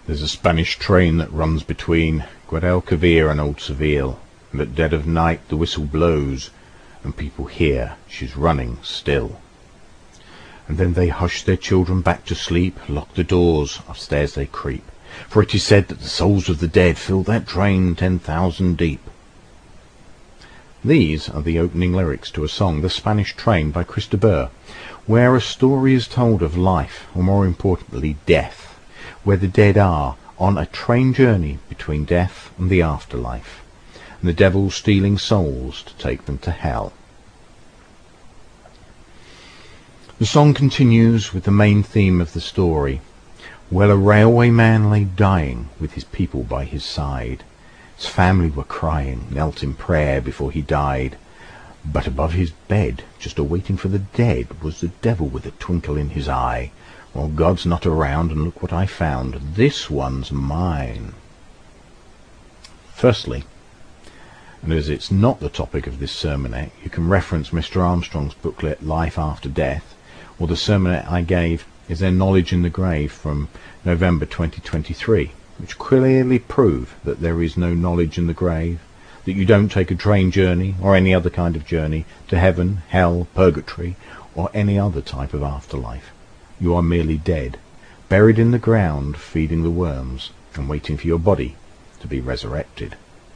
There's a Spanish train that runs between Guadalquivir and Old Seville, and at dead of night the whistle blows, and people hear she's running still. And then they hush their children back to sleep, lock the doors, upstairs they creep, for it is said that the souls of the dead fill that train 10,000 deep. These are the opening lyrics to a song, The Spanish Train by Chris de Burgh, where a story is told of life, or more importantly death, where the dead are on a train journey between death and the afterlife, and the devil stealing souls to take them to hell. The song continues with the main theme of the story. Well, a railway man lay dying with his people by his side. His family were crying, knelt in prayer before he died. But above his bed, just a-waiting for the dead, was the devil with a twinkle in his eye. Well, God's not around, and look what I found. This one's mine. Firstly, and as it's not the topic of this sermonette, you can reference Mr. Armstrong's booklet, Life After Death, or the sermonette I gave, Is There Knowledge in the Grave, from November 2023, which clearly prove that there is no knowledge in the grave, that you don't take a train journey, or any other kind of journey, to heaven, hell, purgatory, or any other type of afterlife. You are merely dead, buried in the ground, feeding the worms, and waiting for your body to be resurrected.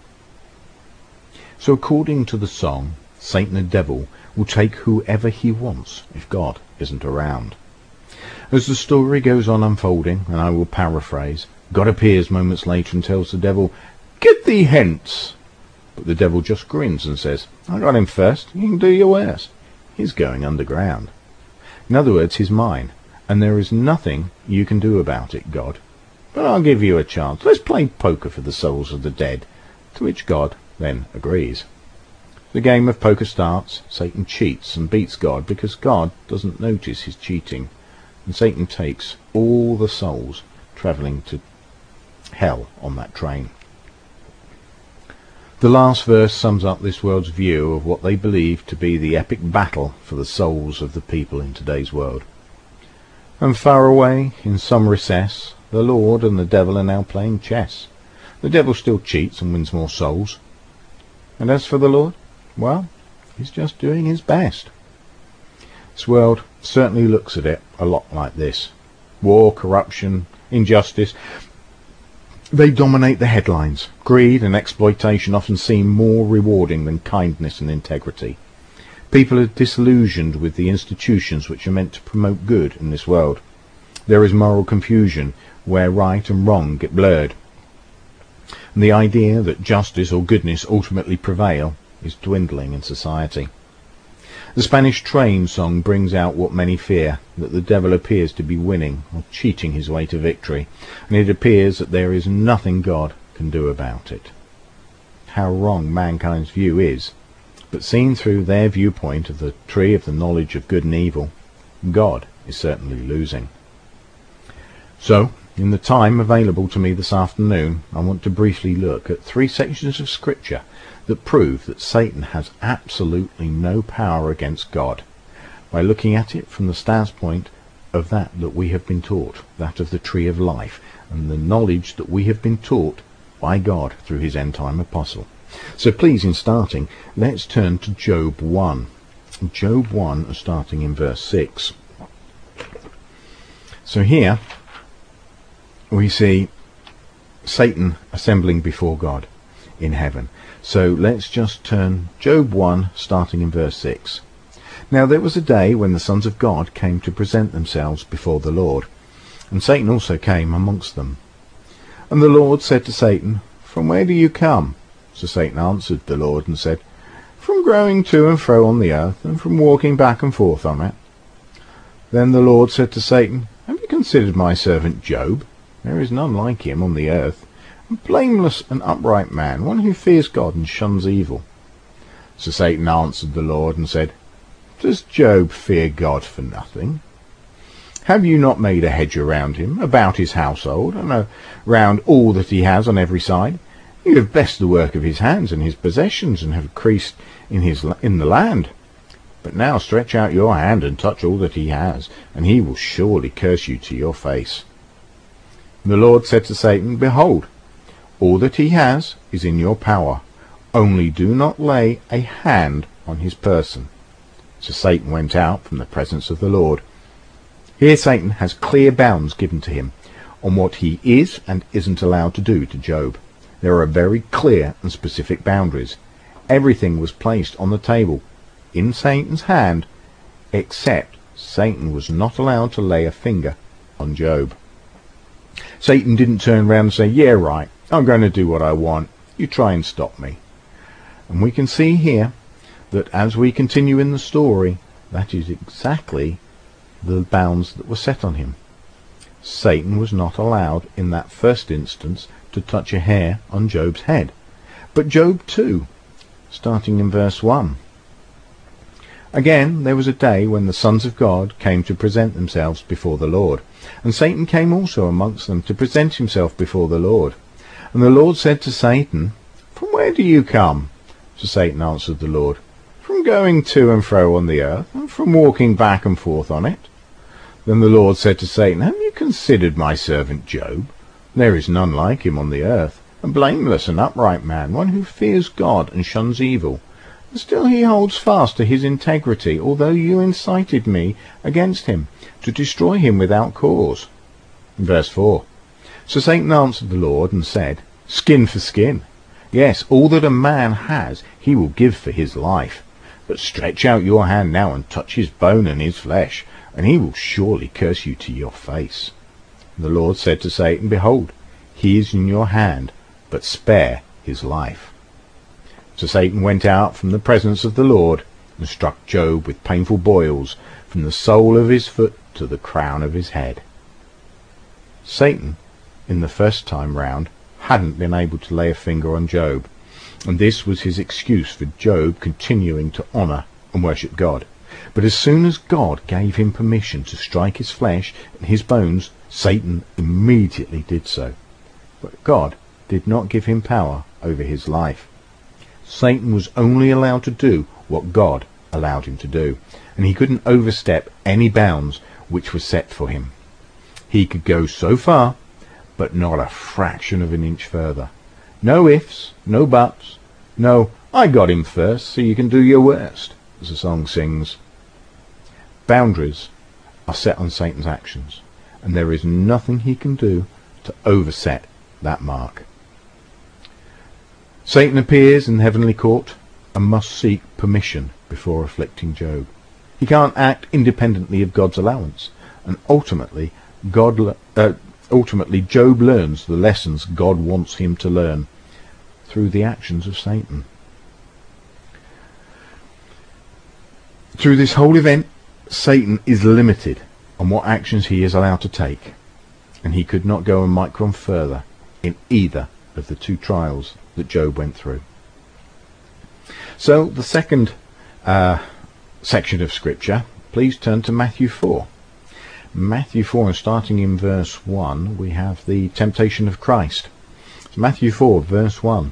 So according to the song, Satan the devil will take whoever he wants if God isn't around. As the story goes on unfolding, and I will paraphrase, God appears moments later and tells the devil, "Get thee hence!" But the devil just grins and says, "I got him first, you can do your worst. He's going underground." In other words, he's mine, and there is nothing you can do about it, God. But I'll give you a chance. Let's play poker for the souls of the dead. To which God then agrees. The game of poker starts. Satan cheats and beats God because God doesn't notice his cheating, and Satan takes all the souls travelling to hell on that train. The last verse sums up this world's view of what they believe to be the epic battle for the souls of the people in today's world. And far away, in some recess, the Lord and the devil are now playing chess. The devil still cheats and wins more souls. And as for the Lord, well, he's just doing his best. This world certainly looks at it a lot like this. War, corruption, injustice, they dominate the headlines. Greed and exploitation often seem more rewarding than kindness and integrity. People are disillusioned with the institutions which are meant to promote good in this world. There is moral confusion where right and wrong get blurred. And the idea that justice or goodness ultimately prevail is dwindling in society. The Spanish Train song brings out what many fear, that the devil appears to be winning or cheating his way to victory, and it appears that there is nothing God can do about it. How wrong mankind's view is, but seen through their viewpoint of the tree of the knowledge of good and evil, God is certainly losing. So, in the time available to me this afternoon, I want to briefly look at 3 sections of Scripture that prove that Satan has absolutely no power against God, by looking at it from the standpoint of that we have been taught, that of the tree of life, and the knowledge that we have been taught by God through his end-time apostle. So please, in starting, let's turn to Job 1. Job 1, starting in verse 6. So here we see Satan assembling before God in heaven. So let's just turn Job 1, starting in verse 6. Now there was a day when the sons of God came to present themselves before the Lord, and Satan also came amongst them. And the Lord said to Satan, "From where do you come?" So Satan answered the Lord and said, "From going to and fro on the earth, and from walking back and forth on it." Then the Lord said to Satan, "Have you considered my servant Job? There is none like him on the earth, a blameless and upright man, one who fears God and shuns evil." So Satan answered the Lord and said, "Does Job fear God for nothing? Have you not made a hedge around him, about his household, and around all that he has on every side? You have blessed the work of his hands and his possessions, and have increased in the land. But now stretch out your hand and touch all that he has, and he will surely curse you to your face." The Lord said to Satan, Behold, all that he has is in your power. Only do not lay a hand on his person. So Satan went out from the presence of the Lord. Here Satan has clear bounds given to him on what he is and isn't allowed to do to Job. There are very clear and specific boundaries. Everything was placed on the table in Satan's hand, except Satan was not allowed to lay a finger on Job. Satan didn't turn around and say, yeah, right, I'm going to do what I want. You try and stop me. And we can see here that as we continue in the story, that is exactly the bounds that were set on him. Satan was not allowed in that first instance to touch a hair on Job's head. But Job too, starting in verse 1. Again, there was a day when the sons of God came to present themselves before the Lord. And Satan came also amongst them to present himself before the Lord. And the Lord said to Satan, From where do you come? So Satan answered the Lord, From going to and fro on the earth, and from walking back and forth on it. Then the Lord said to Satan, Have you considered my servant Job? There is none like him on the earth, a blameless and upright man, one who fears God and shuns evil. And still he holds fast to his integrity, although you incited me against him, to destroy him without cause. Verse 4. So Satan answered the Lord and said, Skin for skin. Yes, all that a man has he will give for his life. But stretch out your hand now and touch his bone and his flesh, and he will surely curse you to your face. The Lord said to Satan, Behold, he is in your hand, but spare his life. So Satan went out from the presence of the Lord, and struck Job with painful boils, from the sole of his foot to the crown of his head. Satan, in the first time round, hadn't been able to lay a finger on Job, and this was his excuse for Job continuing to honour and worship God. But as soon as God gave him permission to strike his flesh and his bones, Satan immediately did so. But God did not give him power over his life. Satan was only allowed to do what God allowed him to do, and he couldn't overstep any bounds which were set for him. He could go so far, but not a fraction of an inch further. No ifs, no buts, no, I got him first, so you can do your worst, as the song sings. Boundaries are set on Satan's actions, and there is nothing he can do to overset that mark. Satan appears in the heavenly court and must seek permission before afflicting Job. He can't act independently of God's allowance, and ultimately Job learns the lessons God wants him to learn through the actions of Satan. Through this whole event, Satan is limited on what actions he is allowed to take, and he could not go a micron further in either of the two trials that Job went through. So the second section of Scripture, please turn to Matthew 4. Matthew 4, and starting in verse 1, we have the temptation of Christ. So Matthew 4, verse 1.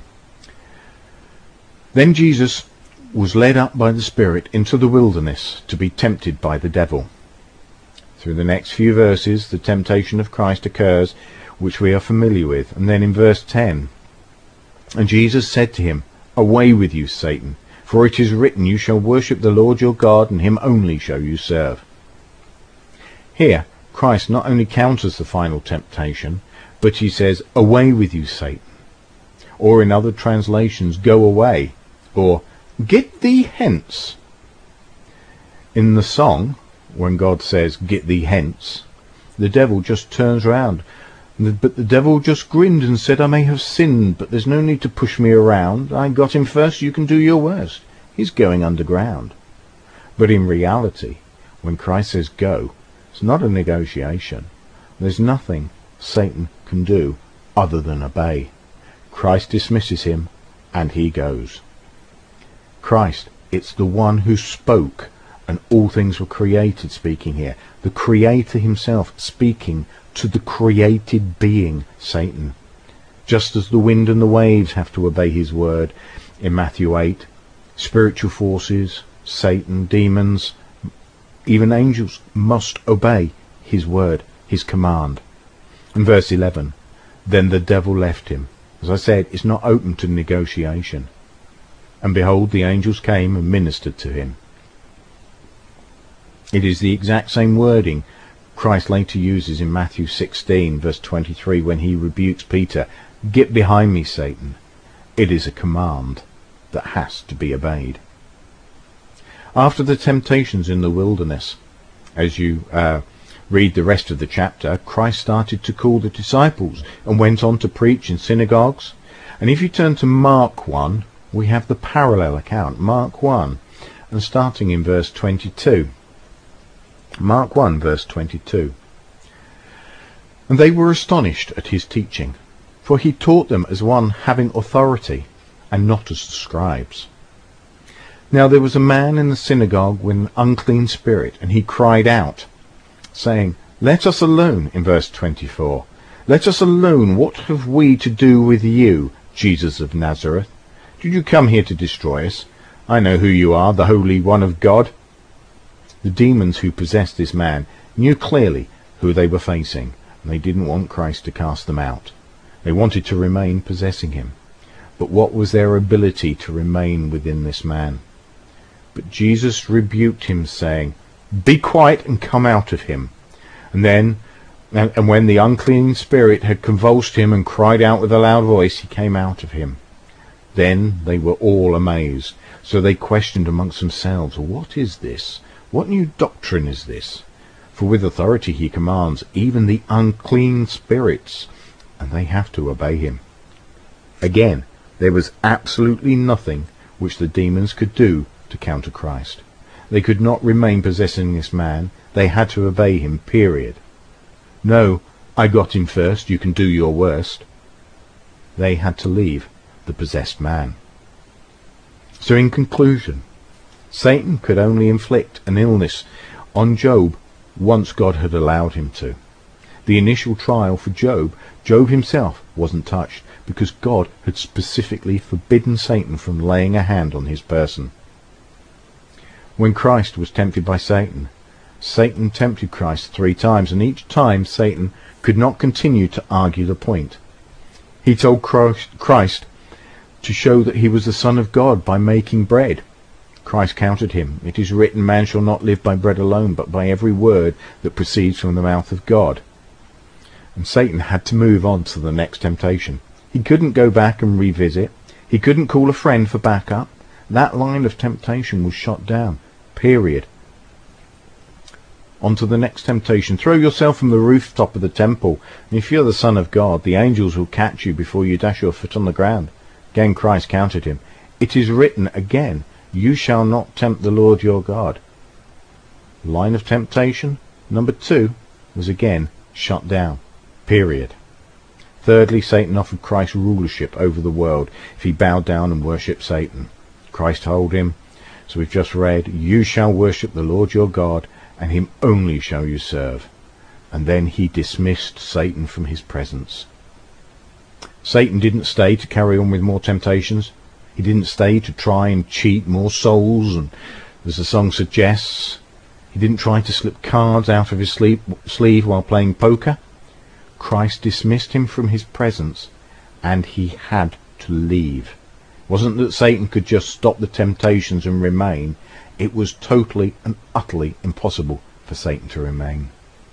Then Jesus was led up by the Spirit into the wilderness to be tempted by the devil. Through the next few verses, the temptation of Christ occurs, which we are familiar with. And then in verse 10, And Jesus said to him, Away with you, Satan, for it is written, You shall worship the Lord your God, and him only shall you serve. Here, Christ not only counters the final temptation, but he says, Away with you, Satan. Or in other translations, Go away, or Get thee hence. In the song, when God says, Get thee hence, the devil just turns round. But the devil just grinned and said, I may have sinned, but there's no need to push me around. I got him first, you can do your worst. He's going underground. But in reality, when Christ says go, it's not a negotiation. There's nothing Satan can do other than obey. Christ dismisses him, and he goes. Christ, it's the one who spoke, and all things were created, speaking here. The Creator himself speaking to the created being, Satan. Just as the wind and the waves have to obey his word in Matthew 8, spiritual forces, Satan, demons, even angels must obey his word, his command. In verse 11, then the devil left him. As I said, it's not open to negotiation. And behold, the angels came and ministered to him. It is the exact same wording Christ later uses in Matthew 16, verse 23, when he rebukes Peter, "Get behind me, Satan." It is a command that has to be obeyed. After the temptations in the wilderness, as you read the rest of the chapter, Christ started to call the disciples and went on to preach in synagogues. And if you turn to Mark 1, we have the parallel account, Mark 1, and starting in verse 22. Mark 1, verse 22. And they were astonished at his teaching, for he taught them as one having authority, and not as the scribes. Now there was a man in the synagogue with an unclean spirit, and he cried out, saying, "Let us alone," in verse 24. "Let us alone, what have we to do with you, Jesus of Nazareth? Did you come here to destroy us? I know who you are, the Holy One of God." The demons who possessed this man knew clearly who they were facing, and they didn't want Christ to cast them out. They wanted to remain possessing him. But what was their ability to remain within this man? But Jesus rebuked him, saying, "Be quiet and come out of him." And when the unclean spirit had convulsed him and cried out with a loud voice, he came out of him. Then they were all amazed. So they questioned amongst themselves, "What is this? What new doctrine is this? For with authority he commands even the unclean spirits, and they have to obey him." Again, there was absolutely nothing which the demons could do to counter Christ. They could not remain possessing this man. They had to obey him, period. No, "I got him first, you can do your worst." They had to leave the possessed man. So in conclusion, Satan could only inflict an illness on Job once God had allowed him to. The initial trial for Job himself wasn't touched because God had specifically forbidden Satan from laying a hand on his person. When Christ was tempted by Satan, Satan tempted Christ 3 times, and each time Satan could not continue to argue the point. He told Christ to show that he was the Son of God by making bread. Christ countered him, "It is written, man shall not live by bread alone, but by every word that proceeds from the mouth of God." And Satan had to move on to the next temptation. He couldn't go back and revisit. He couldn't call a friend for backup. That line of temptation was shot down, period. On to the next temptation. "Throw yourself from the rooftop of the temple, and if you're the Son of God, the angels will catch you before you dash your foot on the ground." Again Christ countered him. "It is written again, you shall not tempt the Lord your God." Line of temptation number 2 was again shut down, period. Thirdly, Satan offered Christ rulership over the world if he bowed down and worshipped Satan. Christ told him, so we've just read, "You shall worship the Lord your God, and him only shall you serve." And then he dismissed Satan from his presence. Satan didn't stay to carry on with more temptations. He didn't stay to try and cheat more souls, and as the song suggests, he didn't try to slip cards out of his sleeve while playing poker. Christ dismissed him from his presence, and he had to leave. It wasn't that Satan could just stop the temptations and remain. It was totally and utterly impossible for Satan to remain.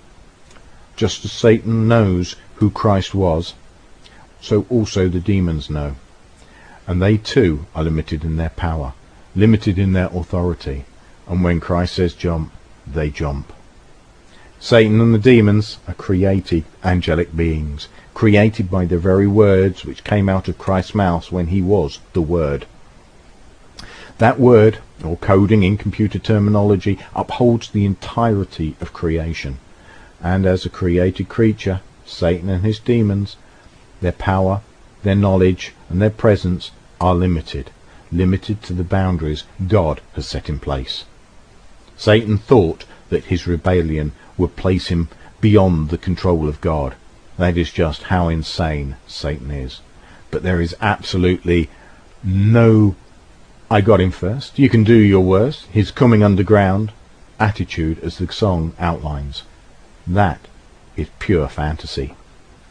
Just as Satan knows who Christ was, so also the demons know. And they too are limited in their power, limited in their authority. And when Christ says jump, they jump. Satan and the demons are created angelic beings, created by the very words which came out of Christ's mouth when he was the Word. That word, or coding in computer terminology, upholds the entirety of creation. And as a created creature, Satan and his demons, their power, their knowledge and their presence are limited to the boundaries God has set in place. Satan thought that his rebellion would place him beyond the control of God. That is just how insane Satan is. But there is absolutely no "I got him first, you can do your worst, he's coming underground" attitude as the song outlines. That is pure fantasy.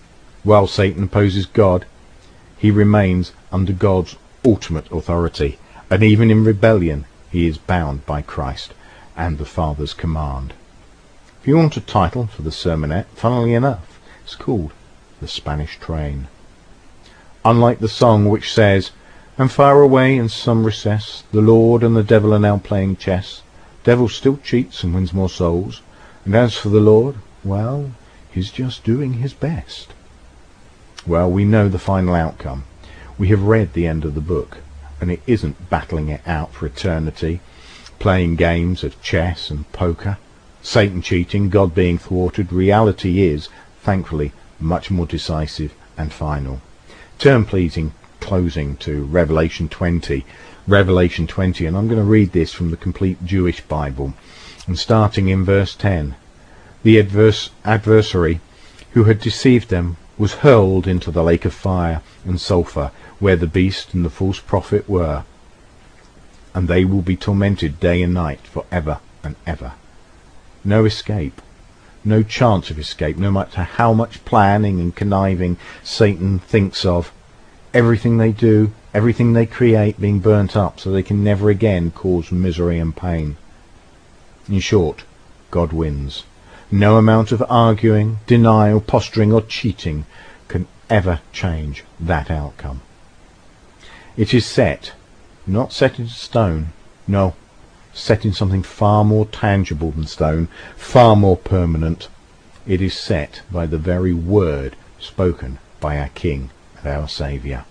While Satan opposes God, he remains under God's ultimate authority, and even in rebellion he is bound by Christ and the Father's command. If you want a title for the sermonette, funnily enough, it's called The Spanish Train. Unlike the song which says, "And far away in some recess, the Lord and the devil are now playing chess. Devil still cheats and wins more souls. And as for the Lord, well, he's just doing his best." Well, we know the final outcome. We have read the end of the book, and it isn't battling it out for eternity, playing games of chess and poker, Satan cheating, God being thwarted. Reality is, thankfully, much more decisive and final. Turn, please, in closing to Revelation 20. Revelation 20, and I'm going to read this from the Complete Jewish Bible, and starting in verse 10. The adversary who had deceived them was hurled into the lake of fire and sulphur, where the beast and the false prophet were, and they will be tormented day and night for ever and ever. No escape, no chance of escape, no matter how much planning and conniving Satan thinks of. Everything they do, everything they create being burnt up so they can never again cause misery and pain. In short, God wins. No amount of arguing, denial, posturing or cheating can ever change that outcome. It is set, not set in stone, no, set in something far more tangible than stone, far more permanent. It is set by the very word spoken by our King and our Saviour.